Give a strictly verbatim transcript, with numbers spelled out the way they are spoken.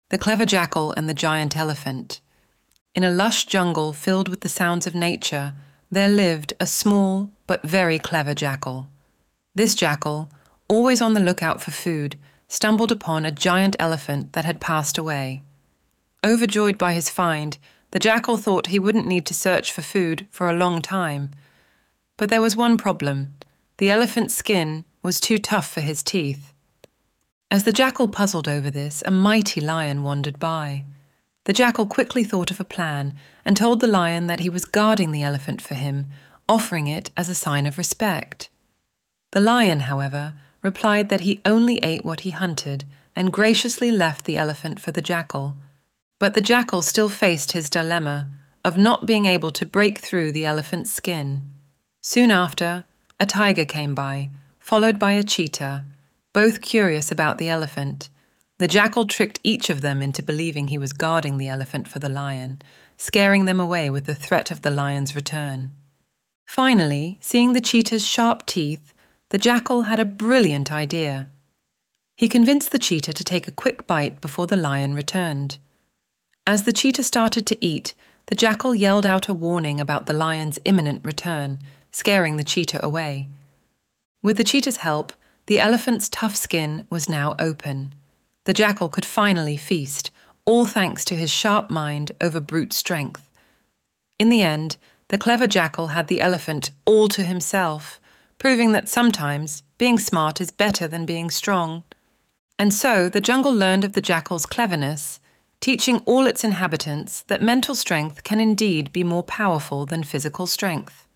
The Clever Jackal and the Giant Elephant. In a lush jungle filled with the sounds of nature, there lived a small but very clever jackal. This jackal, always on the lookout for food, stumbled upon a giant elephant that had passed away. Overjoyed by his find, the jackal thought he wouldn't need to search for food for a long time. But there was one problem. The elephant's skin was too tough for his teeth. As the jackal puzzled over this, a mighty lion wandered by. The jackal quickly thought of a plan and told the lion that he was guarding the elephant for him, offering it as a sign of respect. The lion, however, replied that he only ate what he hunted and graciously left the elephant for the jackal. But the jackal still faced his dilemma of not being able to break through the elephant's skin. Soon after, a tiger came by, followed by a cheetah, both curious about the elephant. The jackal tricked each of them into believing he was guarding the elephant for the lion, scaring them away with the threat of the lion's return. Finally, seeing the cheetah's sharp teeth, the jackal had a brilliant idea. He convinced the cheetah to take a quick bite before the lion returned. As the cheetah started to eat, the jackal yelled out a warning about the lion's imminent return, scaring the cheetah away. With the cheetah's help, the elephant's tough skin was now open. The jackal could finally feast, all thanks to his sharp mind over brute strength. In the end, the clever jackal had the elephant all to himself, proving that sometimes being smart is better than being strong. And so the jungle learned of the jackal's cleverness, teaching all its inhabitants that mental strength can indeed be more powerful than physical strength.